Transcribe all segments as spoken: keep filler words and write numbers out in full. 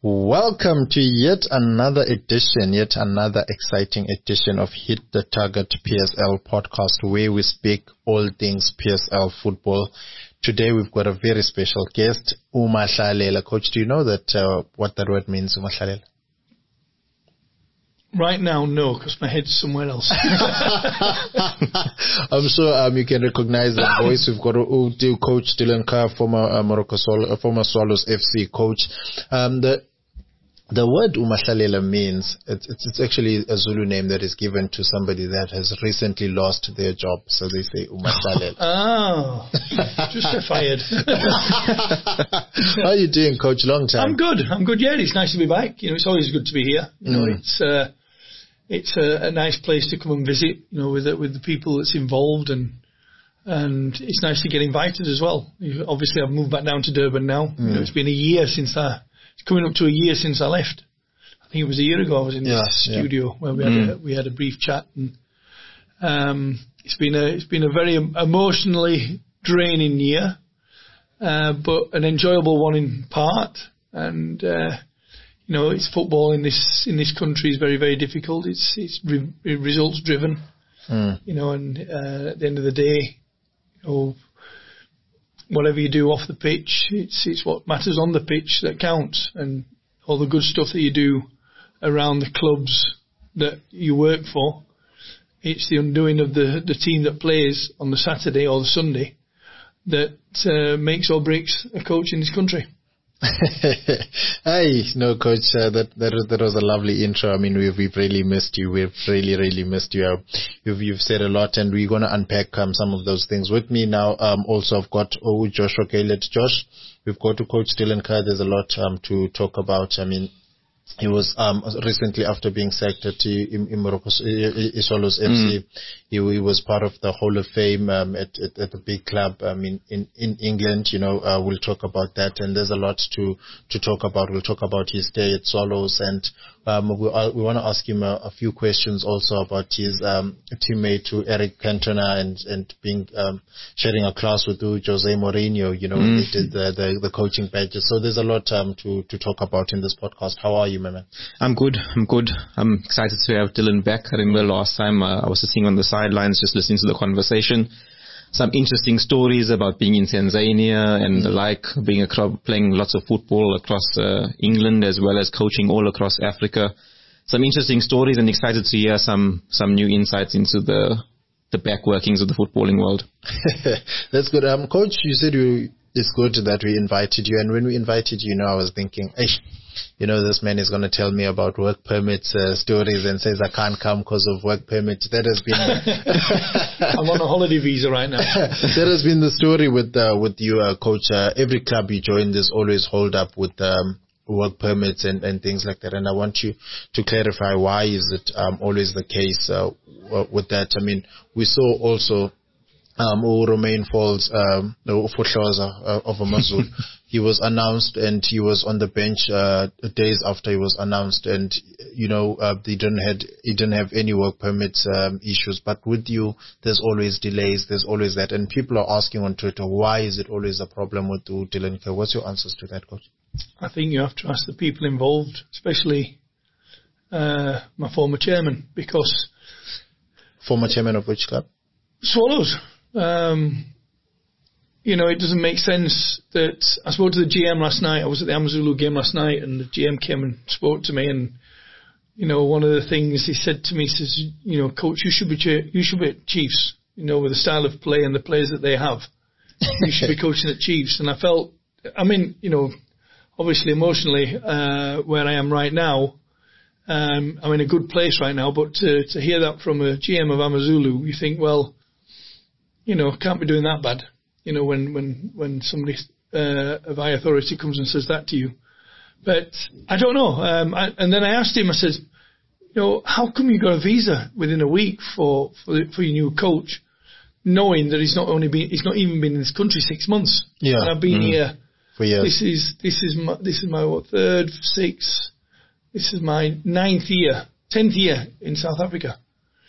Welcome to yet another edition, yet another exciting edition of Hit the Target P S L podcast, where we speak all things P S L football. Today we've got a very special guest, Umahlalela. Coach, do you know that uh, what that word means, Umahlalela? Right now, no, because my head's somewhere else. I'm sure um, you can recognize the voice. We've got uh, Coach Dylan Kerr, former uh, Morocco Swallows, uh, former Swallows F C coach. Um, the The word Umahlalela means, it's, it's, it's actually a Zulu name that is given to somebody that has recently lost their job. So they say Umahlalela. Oh, justified. How are you doing, Coach? Long time. I'm good. I'm good. Yeah, it's nice to be back. You know, it's always good to be here. You know, mm. it's uh, it's a, a nice place to come and visit. You know, with the, with the people that's involved, and and it's nice to get invited as well. Obviously, I've moved back down to Durban now. Mm. You know, it's been a year since I. It's coming up to a year since I left. I think it was a year ago I was in yeah, the studio yeah. where we had mm. a, we had a brief chat, and um, it's been a it's been a very emotionally draining year, uh, but an enjoyable one in part. And uh, you know, it's football in this in this country is very very difficult. It's it's re- results driven, mm. you know, and uh, at the end of the day, you know, whatever you do off the pitch, it's it's what matters on the pitch that counts, and all the good stuff that you do around the clubs that you work for. It's the undoing of the, the team that plays on the Saturday or the Sunday that uh, makes or breaks a coach in this country. Hey, no, Coach, uh, that, that was, that was a lovely intro. I mean, we've, we've really missed you. We've really, really missed you. Uh, you've, you've said a lot, and we're going to unpack um, some of those things. With me now, um, also I've got oh, Joshua Gaylett. Josh, we've got to Coach Dylan Kerr. There's a lot um, to talk about. I mean, he was um, recently, after being sacked at in, in Morocco, Swallows F C, mm. he, he was part of the Hall of Fame um, at, at, at the big club um, in, in, in England. You know, uh, we'll talk about that, and there's a lot to, to talk about. We'll talk about his stay at Swallows, and um, we, uh, we want to ask him a, a few questions also about his um, teammate to Eric Cantona, and, and being um, sharing a class with Jose Mourinho, you know, mm. they did the, the, the coaching badges. So there's a lot um, to, to talk about in this podcast. How are you, my man? I'm good. I'm good. I'm excited to have Dylan back. I remember last time uh, I was sitting on the sidelines just listening to the conversation. Some interesting stories about being in Tanzania and mm. the like, being a club, playing lots of football across uh, England as well as coaching all across Africa. Some interesting stories, and excited to hear some some new insights into the the back workings of the footballing world. That's good. Um, Coach, you said you, it's good that we invited you, and when we invited you, you know, I was thinking, hey, you know, this man is going to tell me about work permits uh, stories and says I can't come because of work permits. That has been... I'm on a holiday visa right now. That has been the story with uh, with you, uh, Coach. Uh, every club you join, there's always hold up with um, work permits and, and things like that. And I want you to clarify, why is it um, always the case uh, with that? I mean, we saw also... Um, Romain Falls, um, uh, of Amazul. He was announced, and he was on the bench uh, days after he was announced, and you know uh, they didn't had he didn't have any work permits um, issues. But with you, there's always delays. There's always that, and people are asking on Twitter, why is it always a problem with Dylan Kerr? What's your answers to that, Coach? I think you have to ask the people involved, especially uh, my former chairman, because former chairman of which club? Swallows. Um, you know, it doesn't make sense that I spoke to the G M last night. I was at the Amazulu game last night, and the G M came and spoke to me. And you know, one of the things he said to me, he says, "You know, Coach, you should be cha- you should be at Chiefs. You know, with the style of play and the players that they have, you should be coaching at Chiefs." And I felt, I mean, you know, obviously emotionally, uh, where I am right now, um, I'm in a good place right now. But to, to hear that from a G M of Amazulu, you think, well, you know, can't be doing that bad, you know, when, when, when somebody uh, of high authority comes and says that to you. But I don't know. Um, I, and then I asked him, I said, you know, how come you got a visa within a week for, for, the, for your new coach, knowing that he's not only been, he's not even been in this country six months. Yeah. And I've been mm-hmm. here. For years. This is, this is my, this is my what, third, sixth, this is my ninth year, tenth year in South Africa.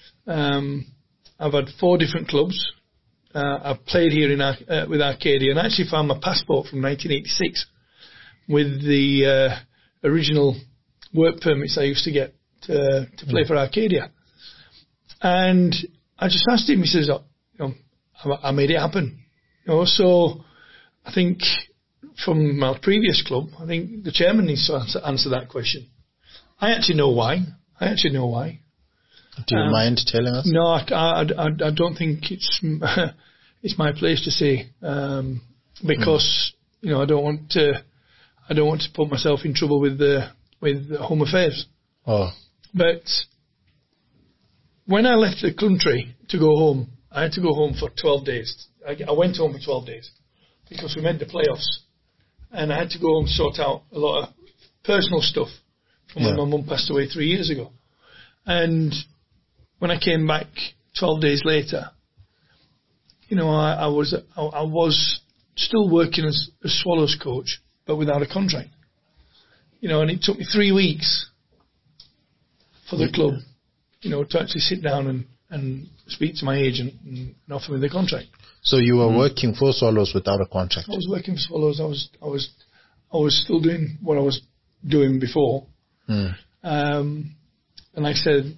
Um, I've had four different clubs. Uh, I've played here in Ar- uh, with Arcadia, and I actually found my passport from nineteen eighty-six with the uh, original work permits I used to get to, to play mm. for Arcadia. And I just asked him, he says, oh, you know, I, I made it happen. You know, so I think from my previous club, I think the chairman needs to answer, answer that question. I actually know why. I actually know why. Do you um, mind telling us? No, I, I, I, I don't think it's it's my place to say um, because mm. you know I don't want to I don't want to put myself in trouble with the with the Home Affairs. Oh, but when I left the country to go home, I had to go home for twelve days. I, I went home for twelve days because we made the playoffs, and I had to go home and sort out a lot of personal stuff from yeah. when my mum passed away three years ago, and when I came back twelve days later, you know, I, I was I, I was still working as a Swallows coach, but without a contract. You know, and it took me three weeks for the club, you know, to actually sit down and, and speak to my agent and, and offer me the contract. So you were mm. working for Swallows without a contract? I was working for Swallows. I was I was I was still doing what I was doing before. Mm. Um, and like I said,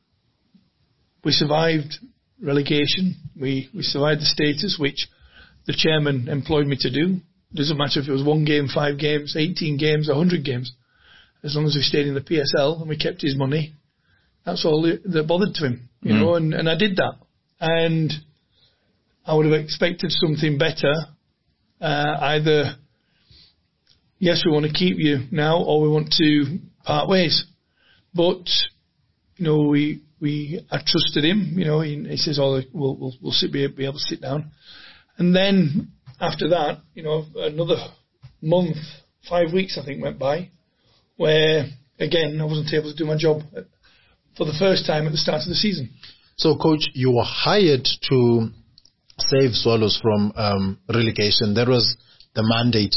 we survived relegation. We, we survived the status, which the chairman employed me to do. Doesn't matter if it was one game, five games, eighteen games, a hundred games. As long as we stayed in the P S L and we kept his money, that's all that bothered to him, you mm. know. And, and I did that. And I would have expected something better. Uh, either yes, we want to keep you now, or we want to part ways. But you know, we. We, I trusted him, you know, he, he says, oh, we'll, we'll, we'll sit, be, be able to sit down. And then after that, you know, another month, five weeks, I think, went by, where, again, I wasn't able to do my job for the first time at the start of the season. So, Coach, you were hired to save Swallows from um, relegation. That was the mandate.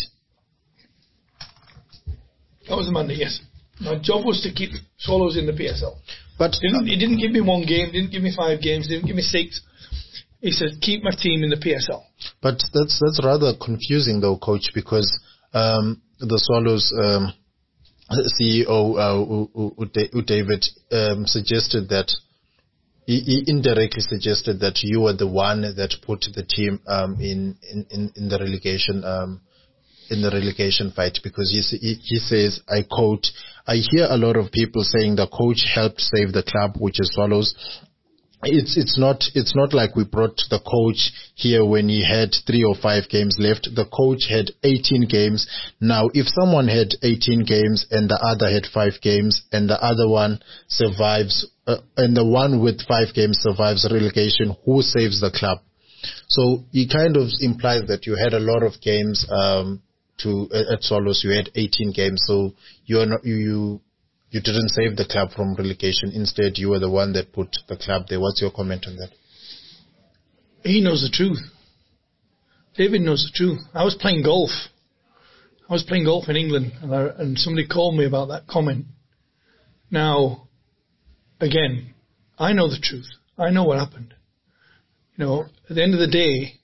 That was the mandate, yes. My job was to keep Swallows in the P S L. But didn't, he didn't give me one game, didn't give me five games, didn't give me six. He said, keep my team in the P S L. But that's that's rather confusing, though, Coach, because um, the Swallows um, C E O, uh, David, um, suggested that, he, he indirectly suggested that you were the one that put the team um, in, in, in the relegation um, in the relegation fight, because he, he, he says, I quote, I hear a lot of people saying the coach helped save the club, which is Swallows. It's it's not it's not like we brought the coach here when he had three or five games left. The coach had eighteen games. Now, if someone had eighteen games and the other had five games and the other one survives, uh, and the one with five games survives relegation, who saves the club? So he kind of implies that you had a lot of games um, to uh, at Swallows. You had eighteen games, so you're not you. you You didn't save the club from relegation. Instead, you were the one that put the club there. What's your comment on that? He knows the truth. David knows the truth. I was playing golf. I was playing golf in England, and, I, and somebody called me about that comment. Now, again, I know the truth. I know what happened. You know, at the end of the day,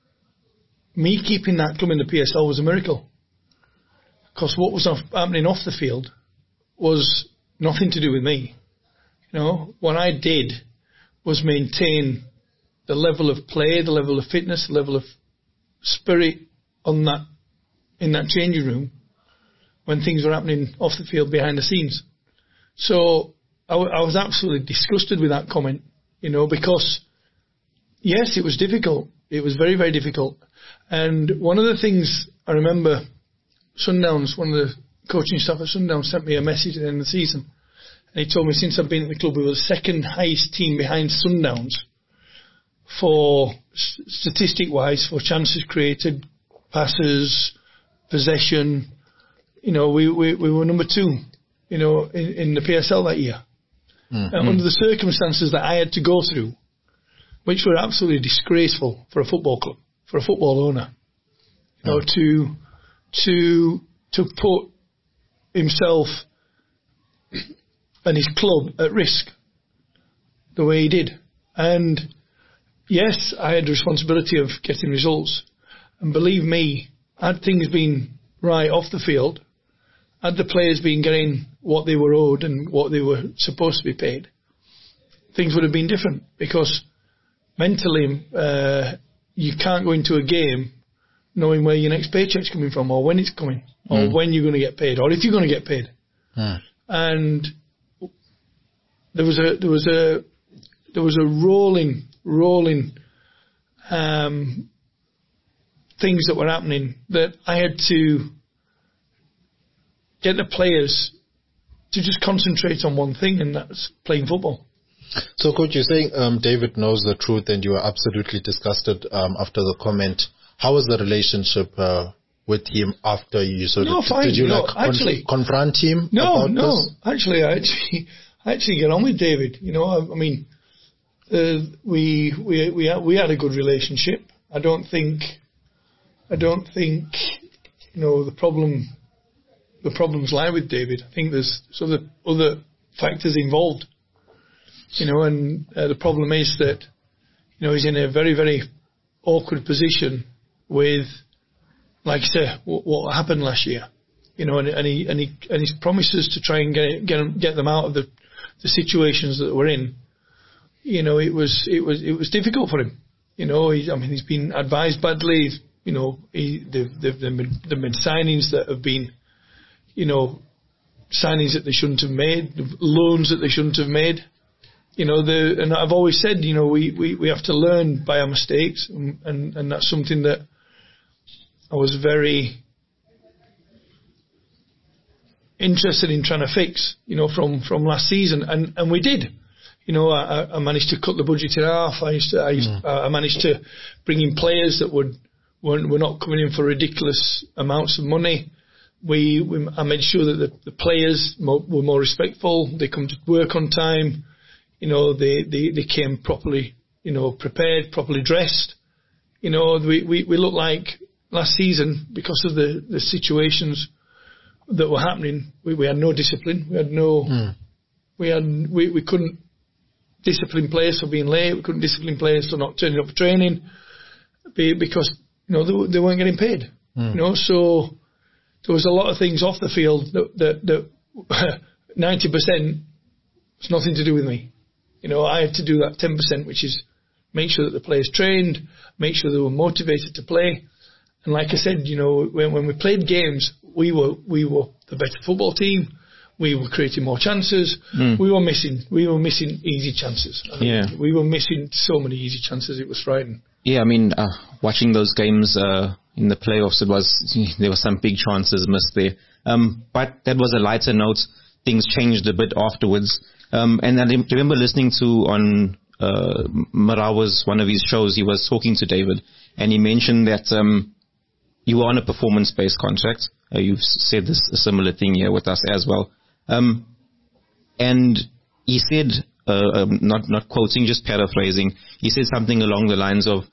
me keeping that club in the P S L was a miracle. Because what was off, happening off the field was nothing to do with me. You know, what I did was maintain the level of play, the level of fitness, the level of spirit on that, in that changing room when things were happening off the field behind the scenes. So I, w- I was absolutely disgusted with that comment, you know, because yes, it was difficult. It was very, very difficult. And one of the things I remember, Sundowns, one of the coaching staff at Sundown sent me a message at the end of the season, and he told me since I've been at the club we were the second highest team behind Sundowns for statistic wise, for chances created, passes, possession. You know, we, we, we were number two, you know, in, in the P S L that year. Mm-hmm. And under the circumstances that I had to go through, which were absolutely disgraceful for a football club, for a football owner, you know, mm. to to to put himself and his club at risk the way he did. And yes, I had the responsibility of getting results. And believe me, had things been right off the field, had the players been getting what they were owed and what they were supposed to be paid, things would have been different, because mentally uh, you can't go into a game knowing where your next paycheck's coming from, or when it's coming, or mm. when you're going to get paid, or if you're going to get paid. Mm. And there was a there was a there was a rolling rolling um, things that were happening that I had to get the players to just concentrate on one thing, and that's playing football. So, Coach, you're saying um, David knows the truth, and you were absolutely disgusted um, after the comment. How was the relationship uh, with him after you sort no, of fine. did you no, like actually, conf- confront him? No, about no. this? Actually, I actually, I actually get on with David. You know, I, I mean, uh, we we we had, we had a good relationship. I don't think, I don't think, you know, the problem. The problems lie with David. I think there's sort of other factors involved, you know, and uh, the problem is that, you know, he's in a very, very awkward position with, like I say, what, what happened last year, you know, and, and he and he and his promises to try and get get them, get them out of the, the situations that we're in, you know, it was it was it was difficult for him, you know. He, I mean, he's been advised badly, you know. He they've they've, they've been, they've been signings that have been, you know, signings that they shouldn't have made, loans that they shouldn't have made. You know, the and I've always said, you know, we, we, we have to learn by our mistakes, and, and, and that's something that I was very interested in trying to fix, you know, from, from last season, and, and we did. You know, I, I managed to cut the budget in half. I used to, I, used, mm. I managed to bring in players that would weren't were not coming in for ridiculous amounts of money. We, we I made sure that the, the players mo- were more respectful. They come to work on time. You know, they, they, they came properly, you know, prepared, properly dressed. You know, we, we, we looked like last season, because of the, the situations that were happening, we, we had no discipline. We had no, mm. we had, we, we couldn't discipline players for being late. We couldn't discipline players for not turning up for training, because, you know, they, they weren't getting paid. Mm. You know, so there was a lot of things off the field that, that, that ninety percent it's nothing to do with me. You know, I had to do that ten percent, which is make sure that the players trained, make sure they were motivated to play. And like I said, you know, when, when we played games, we were we were the better football team. We were creating more chances. Mm. We were missing we were missing easy chances. I mean, yeah, we were missing so many easy chances. It was frightening. Yeah, I mean, uh, watching those games uh, in the playoffs, it was there were some big chances missed there. Um, but that was a lighter note. Things changed a bit afterwards. Um, and I remember listening to on uh, Marawa's one of his shows. He was talking to David, and he mentioned that um, you were on a performance-based contract. Uh, you've said this a similar thing here with us as well. Um, and he said, uh, um, not not quoting, just paraphrasing, he said something along the lines of,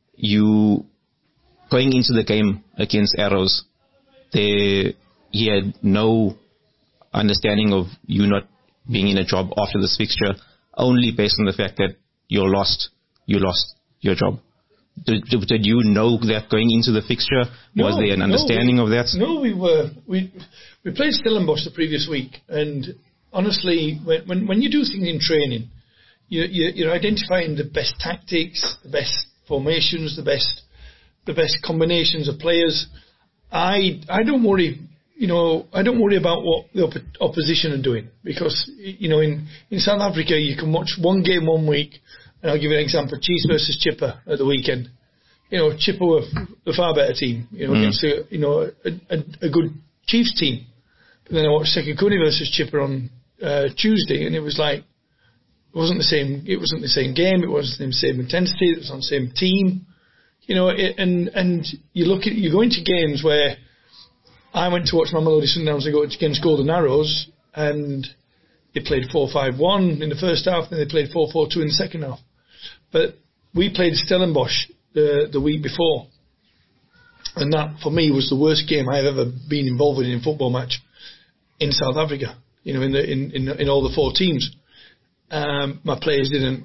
you going into the game against Arrows, there, he had no understanding of you not being in a job after this fixture, only based on the fact that you lost, you lost your job. Did, did you know that going into the fixture? No, was there an understanding no, we, of that? No, we were. We we played Stellenbosch the previous week, and honestly, when when, when you do things in training, you, you, you're identifying the best tactics, the best formations, the best the best combinations of players. I I don't worry. You know, I don't worry about what the op- opposition are doing, because, you know, in, in South Africa, you can watch one game one week, and I'll give you an example, Chiefs versus Chipper at the weekend. You know, Chipper were the far better team, you know, mm. against a, you know, a, a, a good Chiefs team. But then I watched Sekhukhune versus Chipper on uh, Tuesday, and it was like, it wasn't the same, it wasn't the same game, it wasn't the same intensity, it was on the same team. You know, it, and, and you look at, you go into games where I went to watch Mamelodi Sundowns against Golden Arrows, and they played four five one in the first half, and they played four four two in the second half. But we played Stellenbosch the, the week before, and that, for me, was the worst game I have ever been involved in in a football match in South Africa, you know, in the, in, in, in all the four teams. Um, my players didn't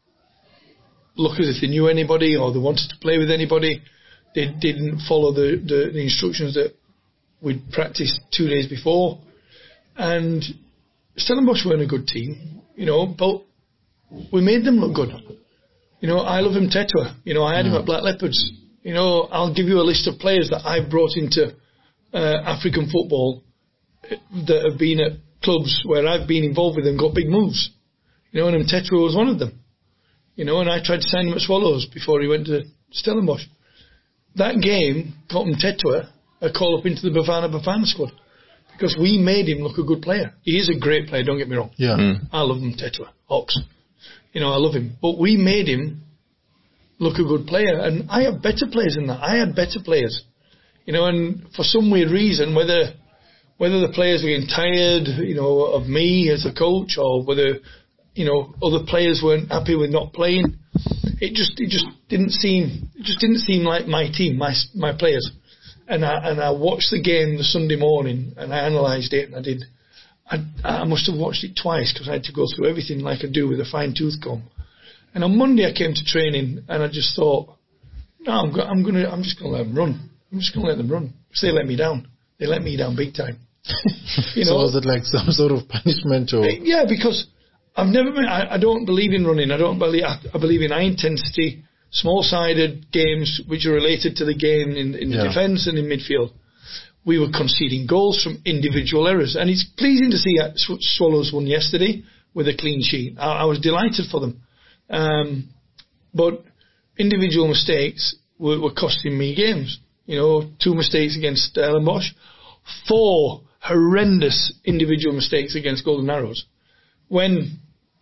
look as if they knew anybody or they wanted to play with anybody. They didn't follow the, the, the instructions that we'd practiced two days before, and Stellenbosch weren't a good team, you know, but we made them look good. You know, I love him Tetwa. You know, I had mm. him at Black Leopards. You know, I'll give you a list of players that I've brought into uh, African football that have been at clubs where I've been involved with and got big moves. You know, and Tetwa was one of them. You know, and I tried to sign him at Swallows before he went to Stellenbosch. That game got him Tetwa a call up into the Bafana Bafana squad because we made him look a good player. He is a great player, don't get me wrong. Yeah. Mm. I love him, Tetwa. Hawks. You know, I love him. But we made him look a good player. And I have better players than that. I had better players. You know, and for some weird reason, whether whether the players were getting tired, you know, of me as a coach, or whether, you know, other players weren't happy with not playing, it just it just didn't seem it just didn't seem like my team, my my players. And I and I watched the game the Sunday morning and I analysed it, and I did. I, I must have watched it twice because I had to go through everything like I do with a fine tooth comb. And on Monday I came to training and I just thought, no, I'm, go- I'm gonna, I'm just gonna let them run. I'm just gonna let them run because they let me down. They let me down big time. You know, so was it like some sort of punishment or? Yeah, because I've never been. I, I don't believe in running. I don't believe. I, I believe in high intensity, small-sided games which are related to the game in, in the yeah. defence and in midfield. We were conceding goals from individual errors. And it's pleasing to see that Swallows won yesterday with a clean sheet. I, I was delighted for them. Um, but individual mistakes were, were costing me games. You know, two mistakes against Stellenbosch, four horrendous individual mistakes against Golden Arrows. When,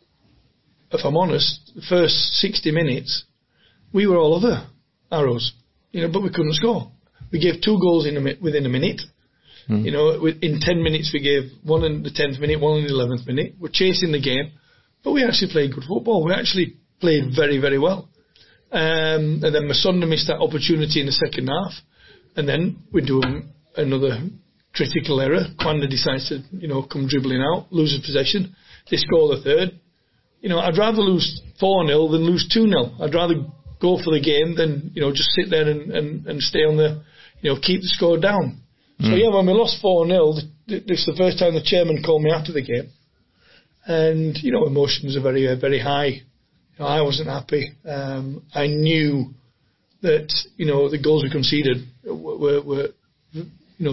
if I'm honest, the first sixty minutes, we were all over Arrows, you know, but we couldn't score. We gave two goals in a mi- within a minute. Mm. You know, in ten minutes we gave one in the tenth minute, one in the eleventh minute. We're chasing the game, but we actually played good football. We actually played very, very well. Um, and then Masunda missed that opportunity in the second half, and then we do another critical error. Kwanda decides to, you know, come dribbling out, loses possession. They score the third. You know, I'd rather lose four nil than lose two nil. I'd rather go for the game than, you know, just sit there and, and, and stay on the, you know, keep the score down. Mm. So, yeah, when we lost four nil, this is the first time the chairman called me after the game. And, you know, emotions are very, uh, very high. You know, I wasn't happy. Um, I knew that, you know, the goals we conceded were, were, were you know,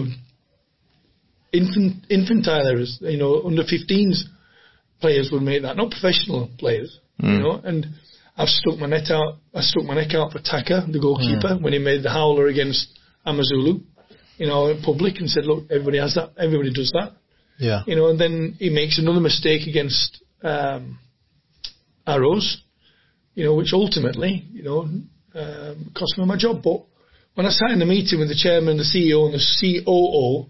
infant, infantile errors. You know, under fifteens players would make that, not professional players, mm. you know, and I've stuck my neck out. I stuck my neck out for Taka, the goalkeeper, mm. when he made the howler against Amazulu, you know, in public, and said, "Look, everybody has that. Everybody does that." Yeah. You know, and then he makes another mistake against um, Arrows, you know, which ultimately, you know, um, cost me my job. But when I sat in the meeting with the chairman, the C E O, and the C O O,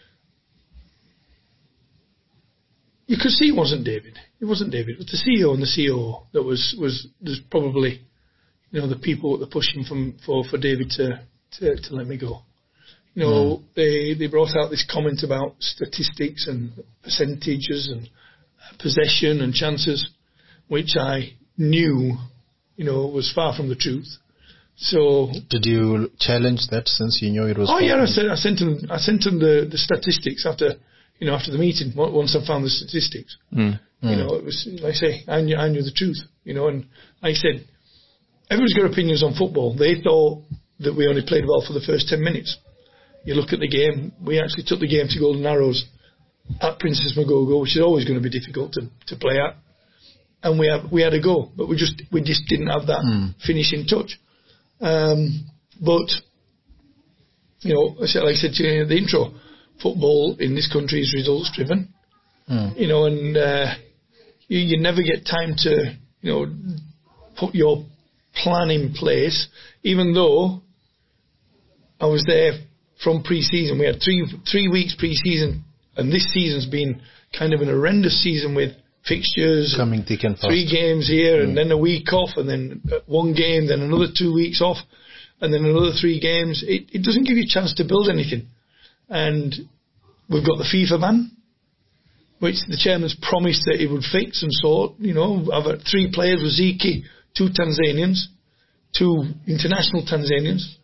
you could see it wasn't David. It wasn't David. It was the C E O and the C O O that was was, was probably, you know, the people that were pushing from, for, for David to, to, to let me go. You know, mm. they, they brought out this comment about statistics and percentages and possession and chances, which I knew, you know, was far from the truth. So did you challenge that since you knew it was? Oh yeah, I sent, I sent him. I sent him the, the statistics after, you know, after the meeting. Once I found the statistics, mm. you know, it was like I say, I knew, I knew the truth. You know, and like I said, everyone's got opinions on football. They thought that we only played well for the first ten minutes. You look at the game, we actually took the game to Golden Arrows at Princess Magogo, which is always going to be difficult to, to play at. And we have we had a go, but we just we just didn't have that mm. finishing touch. Um, but you know, like I said to you in the intro, football in this country is results driven. Mm. You know, and uh, you, you never get time to, you know, put your plan in place. Even though I was there from pre-season, we had three three weeks pre-season, and this season's been kind of an horrendous season with fixtures, coming thick and fast. Three games here, mm. and then a week off, and then one game, then another two weeks off, and then another three games. It, it doesn't give you a chance to build anything. And we've got the FIFA ban, which the chairman's promised that he would fix and sort. You know, I've had three players with Ziki, two Tanzanians, two international Tanzanians.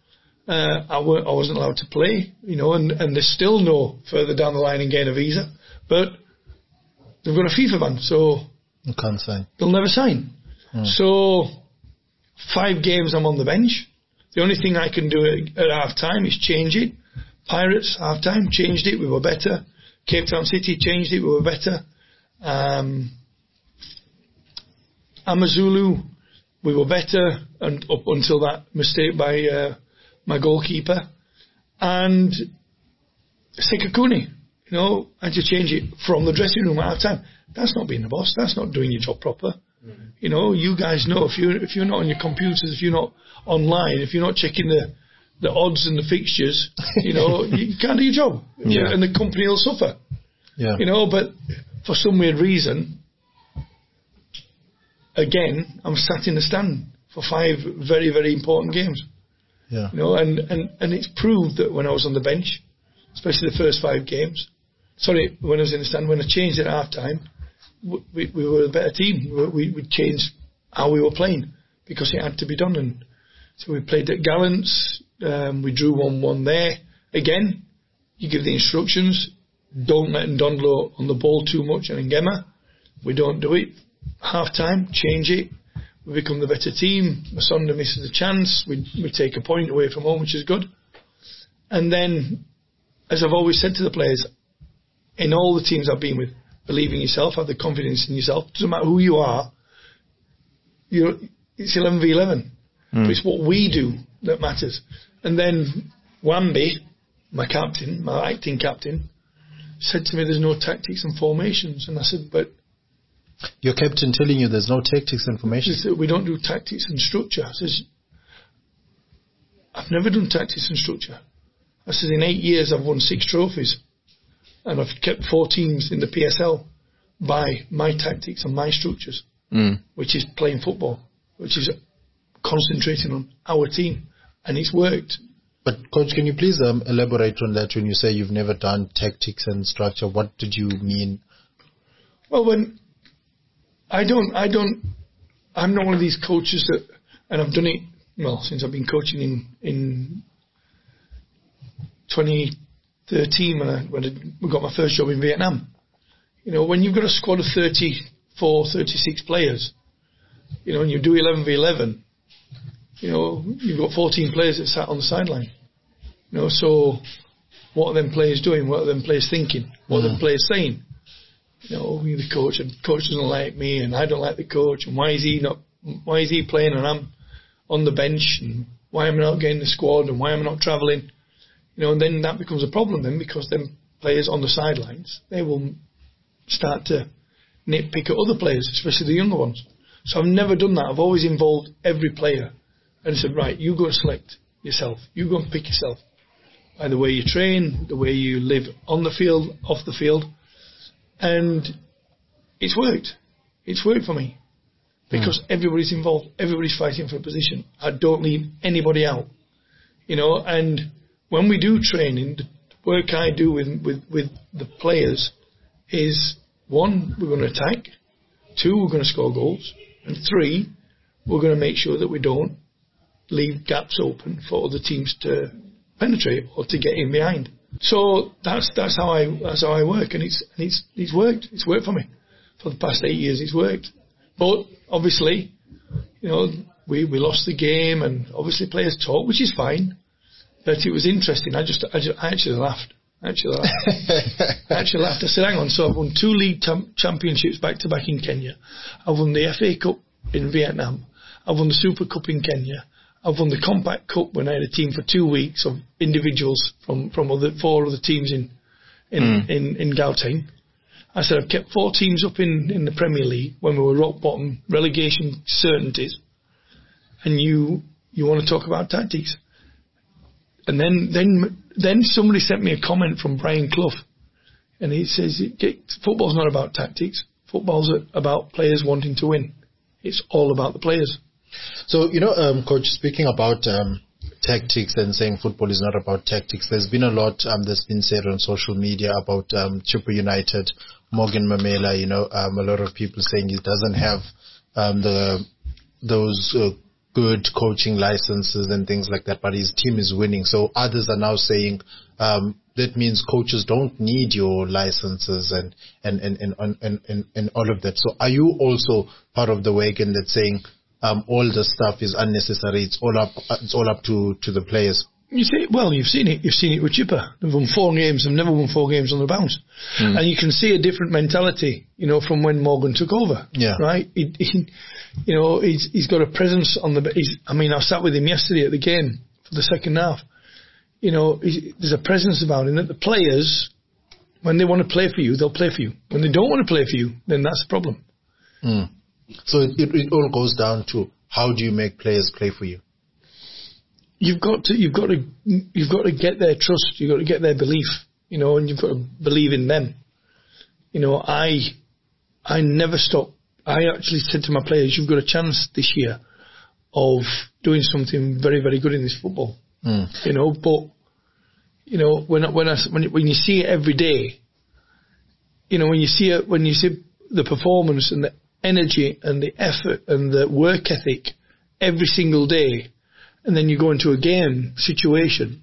uh, I, w- I wasn't allowed to play, you know, and, and there's still no further down the line and getting a visa. But they've got a FIFA ban, so you can't sign. They'll never sign. Mm. So five games I'm on the bench. The only thing I can do at, at half time is change it. Pirates, half time, changed it, we were better. Cape Town City changed it, we were better. Um, Amazulu, we were better and up until that mistake by uh, my goalkeeper. And Sekakuni, you know, I had to change it from the dressing room at half time. That's not being the boss, that's not doing your job proper. Mm-hmm. You know, you guys know if you if you're not on your computers, if you're not online, if you're not checking the the odds and the fixtures, you know, you can't do your job. Yeah. And the company will suffer. Yeah. You know, but for some weird reason, again, I'm sat in the stand for five very, very important games. Yeah. You know, and, and, and it's proved that when I was on the bench, especially the first five games, sorry, when I was in the stand, when I changed at half time, we, we were a better team. We, we changed how we were playing because it had to be done. And so we played at Gallants. Um, we drew one one there. Again, you give the instructions. Don't let Ndondlo on the ball too much and Ngema. We don't do it. Half time, change it. We become the better team. Masonda misses a chance. We we take a point away from home, which is good. And then, as I've always said to the players, in all the teams I've been with, believe in yourself, have the confidence in yourself. Doesn't matter who you are. You're, it's eleven v eleven. Mm. But it's what we do that matters. And then Wambi, my captain, my acting captain, said to me, there's no tactics and formations. And I said, but... Your captain telling you there's no tactics and formations? Said, we don't do tactics and structure. I says, I've never done tactics and structure. I said, in eight years I've won six trophies. And I've kept four teams in the P S L by my tactics and my structures, mm. which is playing football, which is concentrating on our team. And it's worked. But Coach, can you please um, elaborate on that when you say you've never done tactics and structure? What did you mean? Well, when I don't, I don't, I'm not one of these coaches that, and I've done it, well, since I've been coaching in, in twenty thirteen when I, when I got my first job in Vietnam. You know, when you've got a squad of thirty-four, thirty-six players, you know, and you do eleven v eleven, you know, you've got fourteen players that sat on the sideline. You know, so what are them players doing? What are them players thinking? What mm. are them players saying? You know, you're the coach, and the coach doesn't like me, and I don't like the coach, and why is he not? Why is he playing and I'm on the bench? And why am I not getting the squad? And why am I not travelling? You know, and then that becomes a problem then, because them players on the sidelines, they will start to nitpick at other players, especially the younger ones. So I've never done that. I've always involved every player and said, right, you go and select yourself. You go and pick yourself. By the way you train, the way you live on the field, off the field. And it's worked. It's worked for me. Because mm. everybody's involved. Everybody's fighting for a position. I don't leave anybody out. You know, and when we do training, the work I do with, with, with the players is, one, we're going to attack. Two, we're going to score goals. And three, we're going to make sure that we don't leave gaps open for other teams to penetrate or to get in behind. So that's that's how I that's how I work, and it's and it's it's worked. It's worked for me for the past eight years. It's worked, but obviously, you know, we, we lost the game, and obviously players talk, which is fine. But it was interesting. I just I, just, I actually laughed. I actually laughed. I actually laughed. I said, "Hang on." So I've won two league tam- championships back to back in Kenya. I've won the F A Cup in Vietnam. I've won the Super Cup in Kenya. I've won the Compact Cup when I had a team for two weeks of individuals from, from other four other teams in in, mm. in, in Gauteng. I said I've kept four teams up in, in the Premier League when we were rock bottom, relegation certainties. And you you want to talk about tactics? And then then then somebody sent me a comment from Brian Clough, and he says football's not about tactics. Football's about players wanting to win. It's all about the players. So, you know, um, Coach, speaking about um, tactics and saying football is not about tactics, there's been a lot um, that's been said on social media about um, Chippa United, Morgan Mamela, you know, um, a lot of people saying he doesn't have um, the those uh, good coaching licenses and things like that, but his team is winning. So others are now saying, um, that means coaches don't need your licenses and, and, and, and, and, and, and all of that. So are you also part of the wagon that's saying, um, all the stuff is unnecessary? It's all up, it's all up to, to the players. You see, well, you've seen it. You've seen it with Chipper. They've won four games. They've never won four games on the bounce. Mm. And you can see a different mentality, you know, from when Morgan took over. Yeah. Right? He, he, you know, he's he's got a presence on the. He's, I mean, I sat with him yesterday at the game for the second half. You know, there's a presence about him that the players, when they want to play for you, they'll play for you. When they don't want to play for you, then that's the problem. Mm. So it, it, it all goes down to how do you make players play for you? You've got to, you've got to, you've got to get their trust. You've got to get their belief, you know, and you've got to believe in them. You know, I, I never stop. I actually said to my players, "You've got a chance this year of doing something very, very good in this football." Mm. You know, but you know, when when I when when you see it every day, you know, when you see it, when you see the performance and the energy and the effort and the work ethic every single day. And then you go into a game situation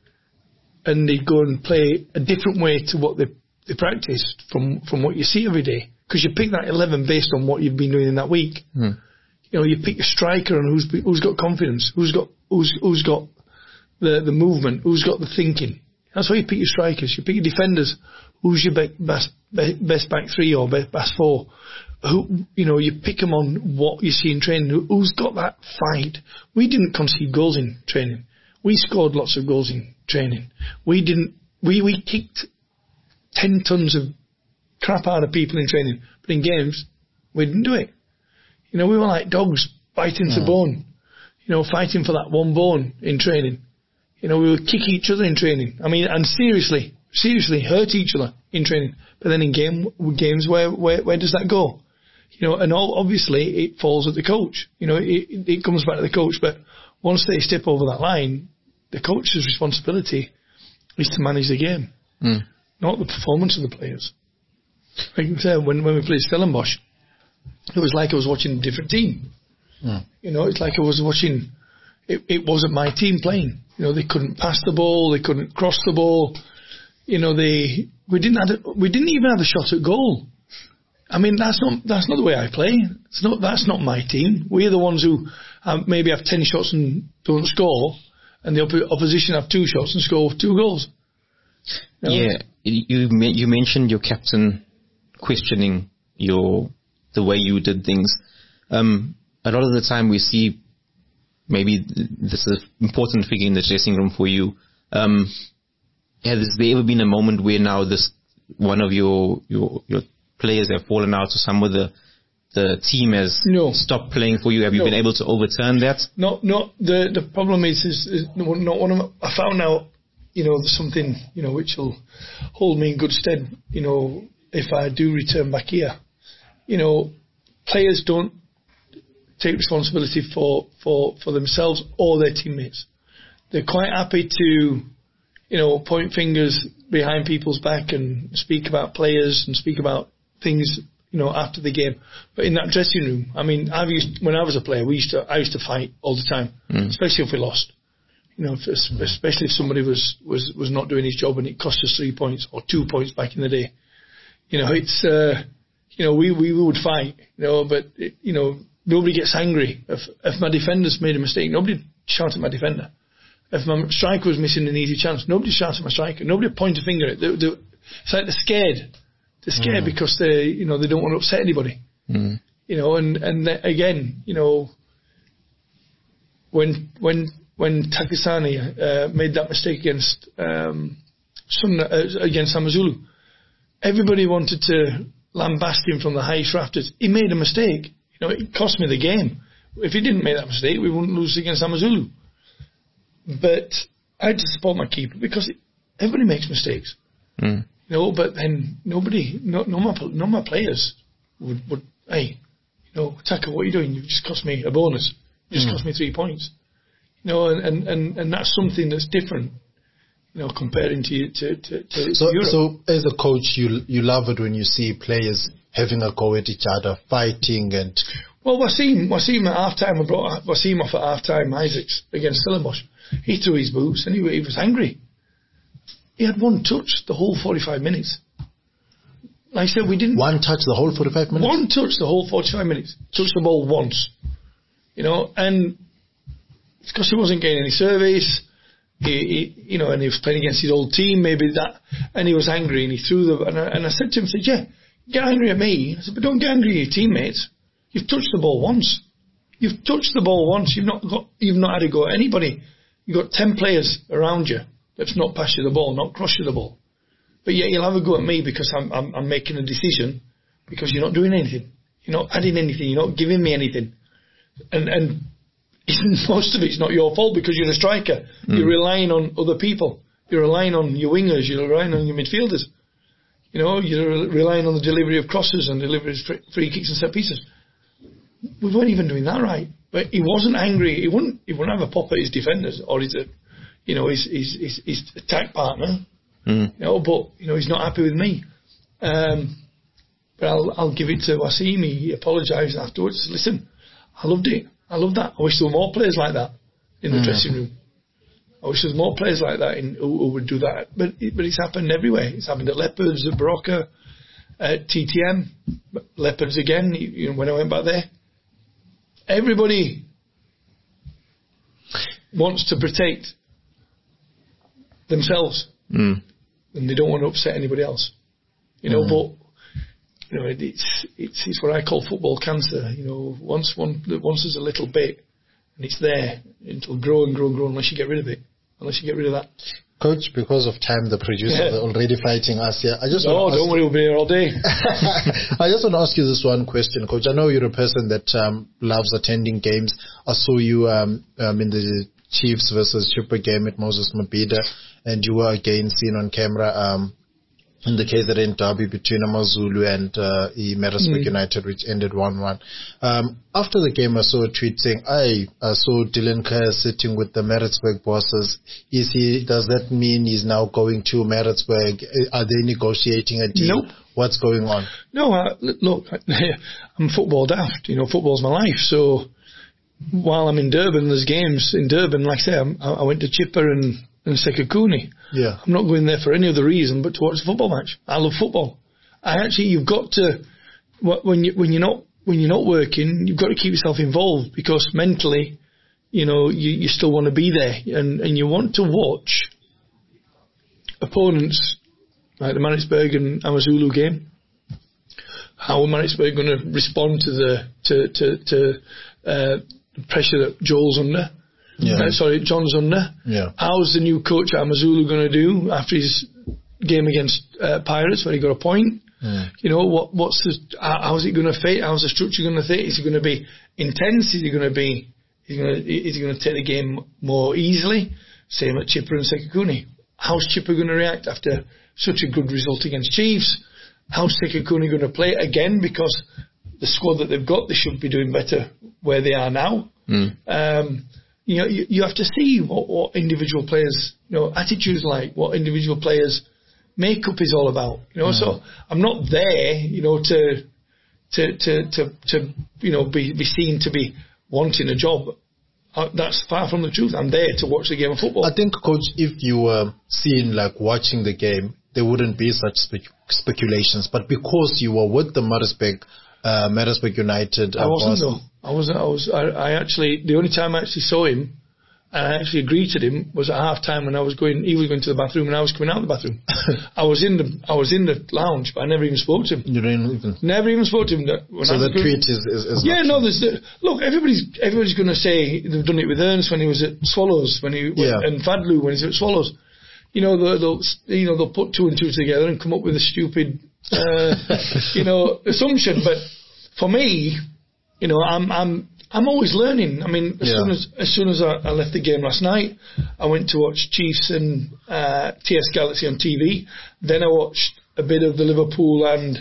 and they go and play a different way to what they, they practice from, from what you see every day. Because you pick that eleven based on what you've been doing in that week. Mm. You know, you pick a striker and who's who's got confidence, who's got who's who's got the, the movement, who's got the thinking. That's why you pick your strikers. You pick your defenders. Who's your be- best, be- best back three or best, best four? Who, you know, you pick them on what you see in training. Who's got that fight? We didn't concede goals in training. We scored lots of goals in training. We didn't. We we kicked ten tons of crap out of people in training, but in games we didn't do it. You know, we were like dogs biting mm. the bone. You know, fighting for that one bone in training. You know, we would kick each other in training. I mean, and seriously, seriously hurt each other in training. But then in game games, where where where does that go? You know, and all, obviously it falls at the coach. You know, it, it comes back to the coach. But once they step over that line, the coach's responsibility is to manage the game, mm. not the performance of the players. Like I said, when when we played Stellenbosch, it was like I was watching a different team. Mm. You know, it's like I was watching. It, it wasn't my team playing. You know, they couldn't pass the ball, they couldn't cross the ball. You know, they we didn't have a, we didn't even have a shot at goal. I mean, that's not that's not the way I play. It's not that's not my team. We're the ones who um, maybe have ten shots and don't score, and the op- opposition have two shots and score two goals. You know? Yeah, you you mentioned your captain questioning your the way you did things. Um, a lot of the time we see maybe this is an important figure in the dressing room for you. Um, has there ever been a moment where now this one of your your your players have fallen out, or some of the the team has no. stopped playing for you? Have you no. been able to overturn that? No, no. The the problem is, is, is not one of my, I found out, you know, something, you know, which will hold me in good stead, you know, if I do return back here. You know, players don't take responsibility for, for, for themselves or their teammates. They're quite happy to, you know, point fingers behind people's back and speak about players and speak about things, you know, after the game. But in that dressing room, I mean, I've used, when I was a player, we used to, I used to fight all the time, mm. especially if we lost. You know, if, especially if somebody was, was, was not doing his job and it cost us three points or two points back in the day. You know, it's, uh, you know, we, we would fight, you know, but, it, you know, nobody gets angry. If, if my defenders made a mistake, nobody shouted at my defender. If my striker was missing an easy chance, nobody shouted at my striker. Nobody point a finger at it. They, they, it's like they're scared. They're scared mm. because they, you know, they don't want to upset anybody. Mm. You know, and and again, you know, when when when Takisani uh, made that mistake against um, Sun, uh, against Amazulu, everybody wanted to lambast him from the highest rafters. He made a mistake. You know, it cost me the game. If he didn't make that mistake, we wouldn't lose against Amazulu. But I had to support my keeper because it, everybody makes mistakes. Mm. You know, but then nobody, no, no, my, no my players would, would, hey, you know, Taka, what are you doing? You've just cost me a bonus. You just mm. cost me three points. You know, and, and, and, and that's something that's different, you know, comparing to to to, to so, Europe. So, as a coach, you you love it when you see players having a go at each other, fighting, and Well, Wasim, Wasim at half time, I brought Wasim off at half time, Isaacs, against Stellenbosch. He threw his boots and he, he was angry. He had one touch the whole forty-five minutes. Like I said, we didn't... One touch the whole forty-five minutes? One touch the whole forty-five minutes. Touched the ball once. You know, and it's because he wasn't getting any service. He, he, you know, and he was playing against his old team, maybe that, and he was angry and he threw the... And I, and I said to him, I said, yeah, get angry at me. I said, but don't get angry at your teammates. You've touched the ball once. You've touched the ball once. You've not got. You've not had a go at anybody. You've got ten players around you that's not pass you the ball, not cross you the ball. But yet you'll have a go at me because I'm, I'm, I'm making a decision because you're not doing anything. You're not adding anything. You're not giving me anything. And and most of it's not your fault because you're a striker. Mm. You're relying on other people. You're relying on your wingers. You're relying on your midfielders. You know, you're relying on the delivery of crosses and delivery of free kicks and set pieces. We weren't even doing that right. But he wasn't angry. He wouldn't. He wouldn't have a pop at his defenders or his, you know, his his his, his attack partner. Mm. You know, but you know, he's not happy with me. Um, but I'll I'll give it to Wasim. He apologised afterwards. Listen, I loved it. I love that. I wish there were more players like that in the mm. dressing room. I wish there was more players like that in, who, who would do that. But it, but it's happened everywhere. It's happened at Leopards, at Baroka, at T T M, Leopards again. You know, when I went back there. Everybody wants to protect themselves, mm. and they don't want to upset anybody else. You know, mm. but you know, it's it's it's what I call football cancer. You know, once one once there's a little bit, and it's there, it'll grow and grow and grow unless you get rid of it. Unless you get rid of that. Coach, because of time, the producers yeah. are already fighting us here. I just no, want to don't worry, we'll be here all day. I just want to ask you this one question, Coach. I know you're a person that um, loves attending games. I saw you um, um, in the Chiefs versus Chipper game at Moses Mabhida, and you were again seen on camera um, in the K Z N derby between AmaZulu and uh, Maritzburg mm. United, which ended one one. Um, after the game, I saw a tweet saying, I, I saw Dylan Kerr sitting with the Maritzburg bosses. Is he, does that mean he's now going to Maritzburg? Are they negotiating a deal? Nope. What's going on? No, uh, look, I'm football daft. You know, football's my life. So while I'm in Durban, there's games in Durban. Like I say, I'm, I went to Chipper and, and Sekhukhune. Yeah. I'm not going there for any other reason but to watch a football match. I love football. I actually, you've got to, when you when you're not when you're not working, you've got to keep yourself involved because mentally, you know, you, you still want to be there and, and you want to watch opponents like the Maritzburg and AmaZulu game. How are Maritzburg going to respond to the to to, to uh, the pressure that Joel's under? Yeah. Uh, sorry, John's under. Yeah. How's the new coach at AmaZulu going to do after his game against uh, Pirates when he got a point? Yeah. You know, what? What's the? How's it going to fit? How's the structure going to fit? Is it going to be intense? Is it going to be? Is it going to, is it going to take the game more easily? Same at Chipper and Sekhukhune. How's Chipper going to react after such a good result against Chiefs? How's Sekhukhune going to play again? Because the squad that they've got, they should be doing better where they are now. Mm. Um, you know, you, you have to see what, what individual players, you know, attitudes like, what individual players' makeup is all about. You know, mm. so I'm not there, you know, to to to to, to you know be, be seen to be wanting a job. Uh, that's far from the truth. I'm there to watch the game of football. I think, Coach, if you were seen like watching the game, there wouldn't be such spe- speculations. But because you were with the Maritzburg, uh, Maritzburg United, uh, I wasn't though. I wasn't. I was. I, I actually. The only time I actually saw him, and I actually greeted him, was at half time when I was going. He was going to the bathroom, and I was coming out of the bathroom. I was in the. I was in the lounge, but I never even spoke to him. You didn't even. Never even spoke to him. That when so I the tweet is. is, is yeah, no. There's the, look. Everybody's. Everybody's going to say they've done it with Ernst when he was at Swallows, when he yeah. and Fadlu when he was at Swallows. You know, they'll, they'll you know they'll put two and two together and come up with a stupid, uh, you know, assumption. But for me, you know, I'm I'm I'm always learning. I mean, as yeah. soon as as soon as I, I left the game last night, I went to watch Chiefs and uh, T S Galaxy on T V. Then I watched a bit of the Liverpool and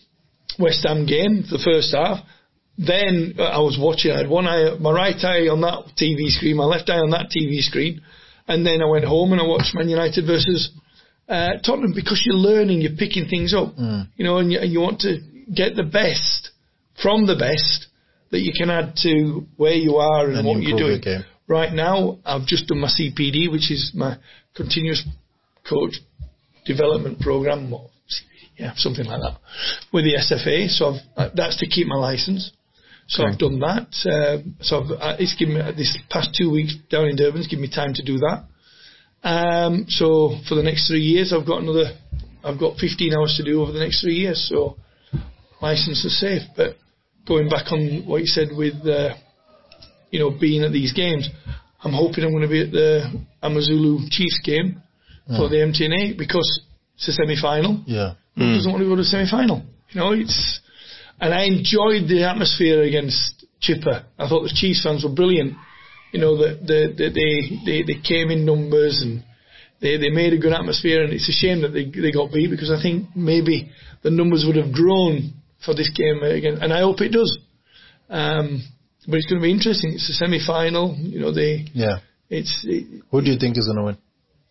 West Ham game, the first half. Then I was watching. I had one eye, my right eye on that T V screen, my left eye on that T V screen. And then I went home and I watched Man United versus uh, Tottenham because you're learning, you're picking things up, mm. you know, and you, and you want to get the best from the best that you can add to where you are and, And what you're improve doing. your game. Right now, I've just done my C P D, which is my continuous coach development program, or C P D, yeah, something like that, with the S F A. So I've, uh, that's to keep my license. So Okay. I've done that. Uh, so I've, uh, it's given me this past two weeks down in Durban's given me time to do that. Um, so for the next three years, I've got another. I've got fifteen hours to do over the next three years. So license is safe. But going back on what you said with, uh, you know, being at these games, I'm hoping I'm going to be at the Amazulu Chiefs game mm. for the M T N A because it's a semi-final. Yeah. Who mm. doesn't want to go to a semi-final? You know, it's. And I enjoyed the atmosphere against Chipper. I thought the Chiefs fans were brilliant. You know, that the, the, they, they they came in numbers and they, they made a good atmosphere. And it's a shame that they they got beat because I think maybe the numbers would have grown for this game again. And I hope it does. Um, but it's going to be interesting. It's a semi-final. You know, they. Yeah. It's. It, Who do you think is going to win?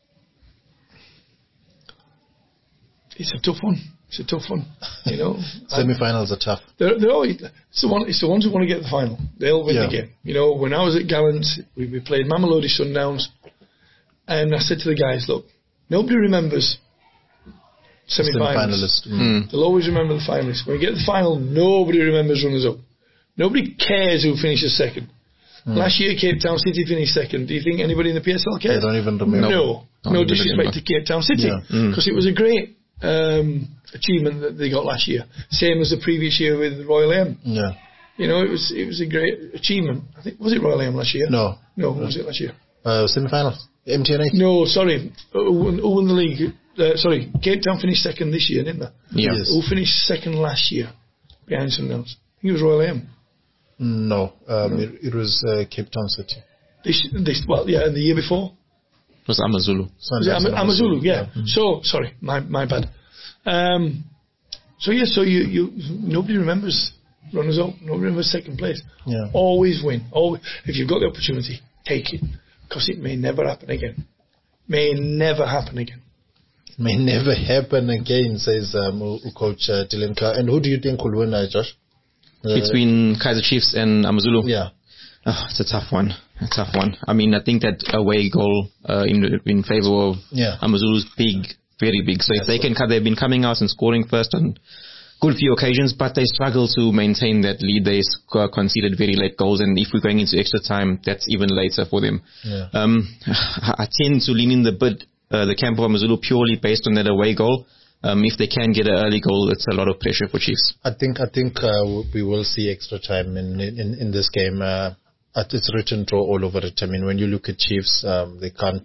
It's a tough one. It's a tough one, you know. Semi-finals are tough. They're, they're always, it's, the one, it's the ones who want to get the final. They'll win yeah. the game. You know, when I was at Gallants, we, we played Mamelodi Sundowns, and I said to the guys, look, nobody remembers semi-finalists. Mm. They'll always remember the finalists. When we get to the final, nobody remembers runners-up. Nobody cares who finishes second. Mm. Last year, Cape Town City finished second. Do you think anybody in the P S L cares? They don't even remember. No. No, no disrespect to Cape Town City, because yeah. mm. it was a great um, achievement that they got last year. Same as the previous year with Royal M. Yeah. You know, it was it was a great achievement. I think was it Royal M last year? No. No, what was it last year? Uh, semi-finals. M T N A. No, sorry. Who won, who won the league? Uh, sorry, Cape Town finished second this year, didn't they? Yeah. Yes. Who finished second last year behind Sundowns? I think it was Royal M. No, um, no. It, it was uh, Cape Town City. This, this, well, yeah, and the year before. It was Amazulu. Was it Am- Amazulu, yeah. yeah. Mm-hmm. So, sorry, my my bad. Um, so yeah, so you, you nobody remembers runners up, nobody remembers second place. Yeah. Always win. Always, if you've got the opportunity, take it, because it may never happen again. May never happen again. May never happen again, says um, Coach uh, Dylan Kerr. And who do you think will win, uh, Josh? Uh, Between Kaizer Chiefs and Amazulu? Yeah. Oh, it's a tough one. A tough one. I mean, I think that away goal uh, in in favour of yeah. Amazulu is big, very big. So yes, if they can, they've been coming out and scoring first on good few occasions, but they struggle to maintain that lead. They conceded very late goals, and if we're going into extra time, that's even later for them. Yeah. Um, I tend to lean in the bid, uh, the camp of Amazulu purely based on that away goal. Um, if they can get an early goal, it's a lot of pressure for Chiefs. I think I think uh, we will see extra time in in, in this game. Uh, it's written draw all over it. I mean, when you look at Chiefs, um, they can't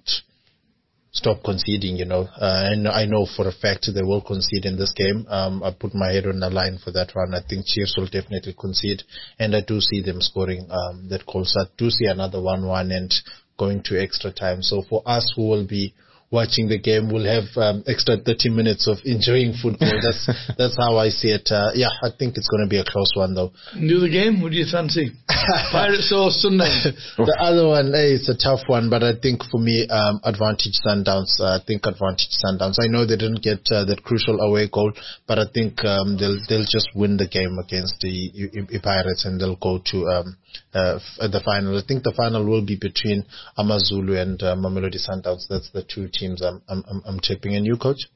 stop conceding. You know, uh, and I know for a fact they will concede in this game. Um, I put my head on the line for that one. I think Chiefs will definitely concede, and I do see them scoring um, that goal. So I do see another one-one and going to extra time. So for us who will be watching the game, we'll have um, extra thirty minutes of enjoying football. That's that's how I see it. Uh, yeah, I think it's going to be a close one though. Do the game? What do you fancy? Pirates or Sundowns? The other one, hey, it's a tough one, but I think for me, um, advantage Sundowns. Uh, I think advantage Sundowns. I know they didn't get uh, that crucial away goal, but I think um, they'll they'll just win the game against the, the Pirates and they'll go to um, uh, f- the final. I think the final will be between Amazulu and uh, Mamelodi Sundowns. That's the two teams I'm I'm I'm tipping. And you, Coach?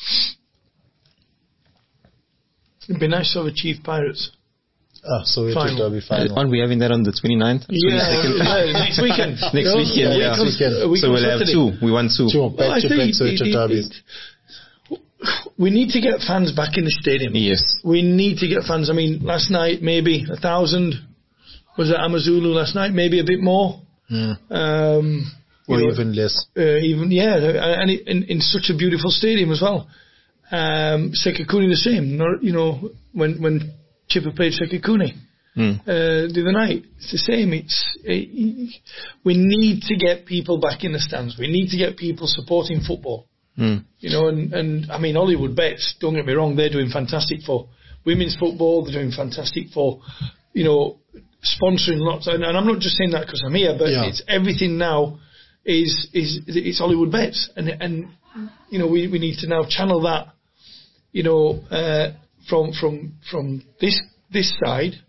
It'd be nice to have a Chief Pirates. Oh, so it's a derby final. Aren't we having that on the twenty-ninth? Yeah, yeah, next weekend. Next no, weekend, yeah. Next weekend. So we'll have two. We want two. Two back to back Soweto derbies. We need to get fans back in the stadium. Yes. We need to get fans. I mean, last night maybe a thousand. Was it Amazulu last night? Maybe a bit more. Mm. Um, or know, even less. Uh, even yeah, and it, in, in such a beautiful stadium as well. Um, Sekekune the same. Not, you know, when when Chipper played Sekekune mm. uh, the other night, it's the same. It's it, we need to get people back in the stands. We need to get people supporting football. Mm. You know, and, and I mean Hollywood Bets. Don't get me wrong, they're doing fantastic for women's football. They're doing fantastic for, you know, sponsoring lots. And, and I'm not just saying that because I'm here, but yeah. it's everything now. Is is it's Hollywood Bets, and and you know we, we need to now channel that, you know, uh, from from from this this side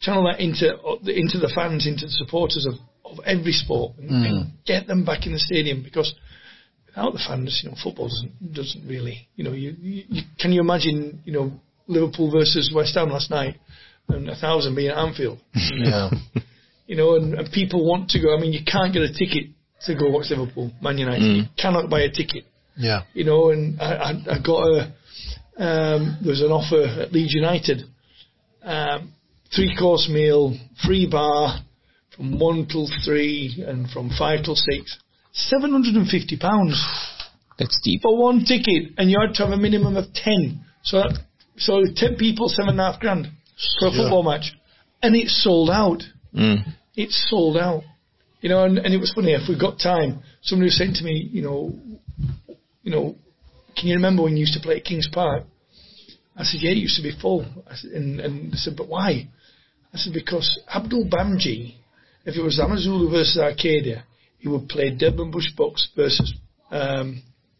channel that into into the fans, into the supporters of, of every sport, and, mm. and get them back in the stadium, because without the fans, you know, football doesn't doesn't really, you know, you, you, you can you imagine, you know, Liverpool versus West Ham last night, and a thousand being at Anfield. Yeah. You know, and, and people want to go. I mean, you can't get a ticket to go watch Liverpool, Man United. Mm. You cannot buy a ticket. Yeah. You know, and I, I, I got a, um, there was an offer at Leeds United, um, three course meal, free bar, from one till three, and from five till six. seven hundred fifty pounds. That's deep. For one ticket, and you had to have a minimum of ten. So that, so ten people, seven and a half grand for a yeah. football match. And it's sold out. Mm. It's sold out. You know, and, and it was funny, if we've got time, somebody was saying to me, you know, you know, can you remember when you used to play at Kings Park? I said, yeah, it used to be full. I said, and, and they said, but why? I said, because Abdul Bamji, if it was Amazulu versus Arcadia, he would play Durban Bush Bucks versus um,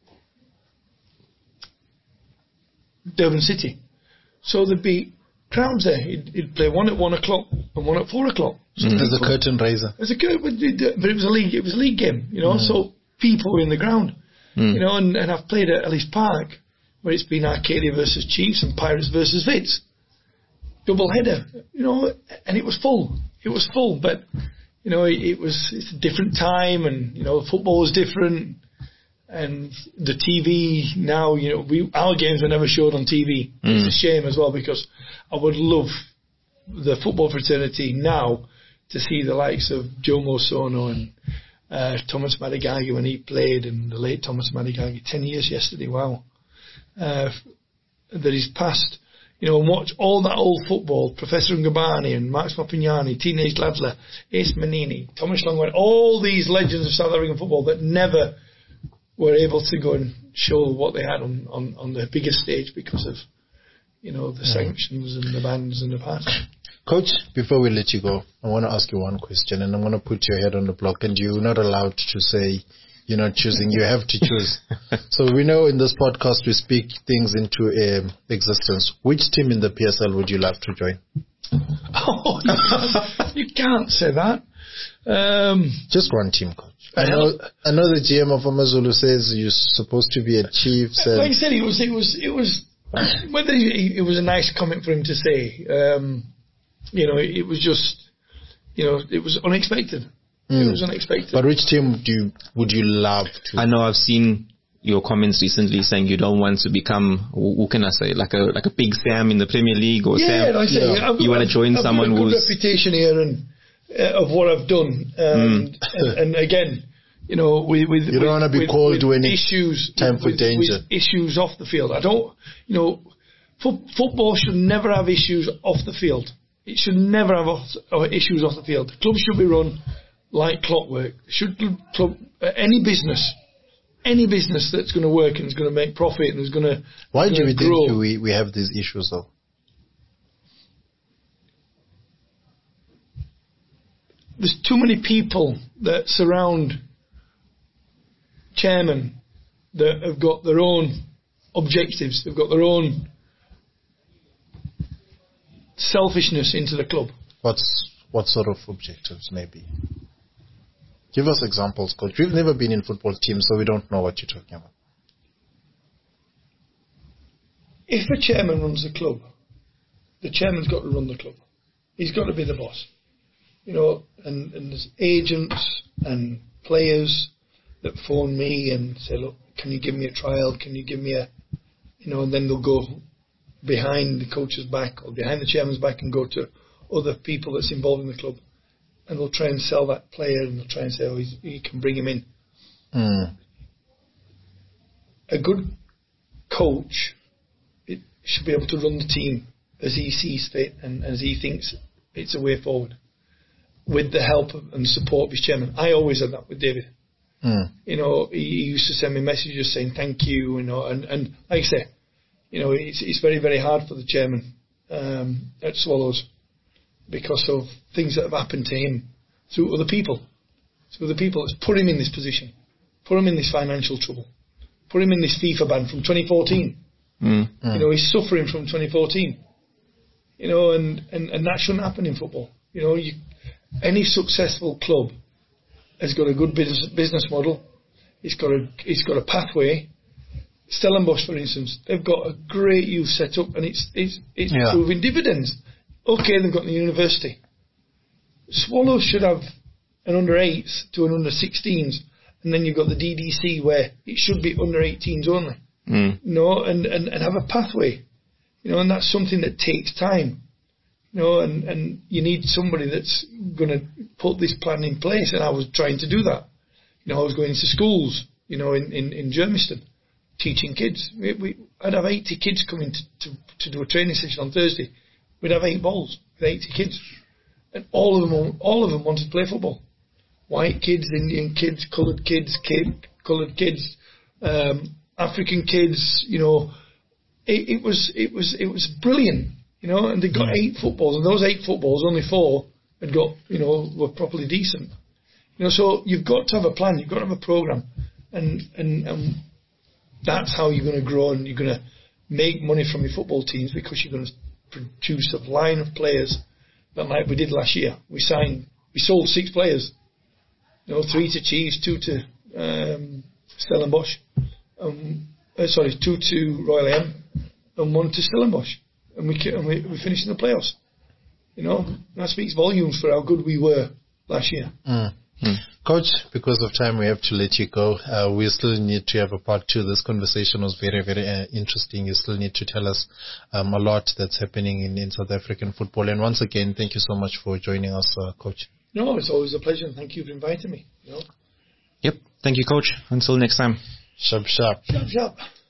Durban City. So there'd be crowds there. He'd, he'd play one at one o'clock and one at four o'clock. So mm. There's a curtain raiser. There's a curtain, but it was a league. It was a league game, you know. Mm. So people were in the ground, mm. you know. And, and I've played at Ellis Park, where it's been Arcadia versus Chiefs and Pirates versus Vits, double header, you know. And it was full. It was full, but you know, it, it was it's a different time, and you know, football was different. And the T V now, you know, we, our games were never showed on T V. Mm. It's a shame as well, because I would love the football fraternity now to see the likes of Jomo Sono and uh, Thomas Madigagi when he played, and the late Thomas Madigagi, ten years yesterday, wow, uh, that he's passed. You know, and watch all that old football, Professor Ngabani and Max Mapignani, Teenage Ladler, Ace Manini, Thomas Longwell, all these legends of South African football that never were able to go and show what they had on, on, on the biggest stage because of, you know, the sanctions and the bans and the past. Coach, before we let you go, I want to ask you one question, and I'm going to put your head on the block, and you're not allowed to say you're not choosing. You have to choose. So we know in this podcast we speak things into um, existence. Which team in the P S L would you love to join? Oh, you can't, you can't say that. Um, Just one team, Coach. I know, I know the G M of Amazulu says you're supposed to be a Chiefs. And like I said, it was, it was, it was, whether he, it was a nice comment for him to say. Um, you know, it, it was just, you know, it was unexpected. Mm. It was unexpected. But which team do you, would you love to? I know I've seen your comments recently saying you don't want to become, who can I say, like a like a big Sam in the Premier League, or yeah, Sam. Like I say, you, know, you want to join I've someone got a good who's reputation here and. Uh, of what I've done, um, mm. and, and again, you know, with, with you don't want to be with, called with to any issues, time for with, danger. With issues off the field. I don't, you know, fo- football should never have issues off the field. It should never have off, uh, issues off the field. The club should be run like clockwork. Should club uh, any business, any business that's going to work and is going to make profit and is going to. Why do you grow, think we we have these issues though? There's too many people that surround chairmen that have got their own objectives. They've got their own selfishness into the club. What's what sort of objectives, maybe? Give us examples, Coach. We've never been in football teams, so we don't know what you're talking about. If a chairman runs the club, the chairman's got to run the club. He's got to be the boss. You know, and, and there's agents and players that phone me and say, look, can you give me a trial? Can you give me a, you know, and then they'll go behind the coach's back or behind the chairman's back and go to other people that's involved in the club, and they'll try and sell that player, and they'll try and say, oh, he's, he can bring him in. Mm. A good coach it should be able to run the team as he sees fit and as he thinks it's a way forward, with the help and support of his chairman. I always had that with David. Mm. You know, he used to send me messages saying thank you, you know, and, and like I say, you know, it's, it's very, very hard for the chairman um, at Swallows because of things that have happened to him through other people. Through other people that's put him in this position, put him in this financial trouble, put him in this FIFA ban from twenty fourteen. Mm. You know, he's suffering from twenty fourteen. You know, and, and, and that shouldn't happen in football. You know, you, any successful club has got a good business business model. It's got a it's got a pathway. Stellenbosch, for instance, they've got a great youth set up, and it's it's it's yeah. proving dividends. Okay, they've got the university. Swallows should have an under eights to an under sixteens, and then you've got the D D C where it should be under eighteens only. Mm. You know, and, and, and have a pathway. You know, and that's something that takes time. You know, and, and you need somebody that's going to put this plan in place, and I was trying to do that. You know, I was going into schools, you know, in, in, in Germiston, teaching kids. We, we, I'd have eighty kids coming to, to, to do a training session on Thursday. We'd have eight balls with eighty kids. And all of them, all of them wanted to play football. White kids, Indian kids, coloured kids, kid, coloured kids, um, African kids, you know. It, it was, it was, it was brilliant, you know, and they got yeah. eight footballs, and those eight footballs, only four had got, you know, were properly decent. You know, so you've got to have a plan, you've got to have a programme, and, and, and that's how you're going to grow, and you're going to make money from your football teams, because you're going to produce a line of players that, like we did last year. We signed, we sold six players, you know, three to Chiefs, two to um, Stellenbosch, um, uh, sorry, two to Royal M, and one to Stellenbosch, and we and we, we finished in the playoffs. You know, that speaks volumes for how good we were last year. Mm. Mm. Coach, because of time, we have to let you go. Uh, we still need to have a part two. This conversation was very, very uh, interesting. You still need to tell us um, a lot that's happening in, in South African football. And once again, thank you so much for joining us, uh, Coach. No, it's always a pleasure. Thank you for inviting me. You know? Yep. Thank you, Coach. Until next time. Sharp, sharp. Sharp, sharp.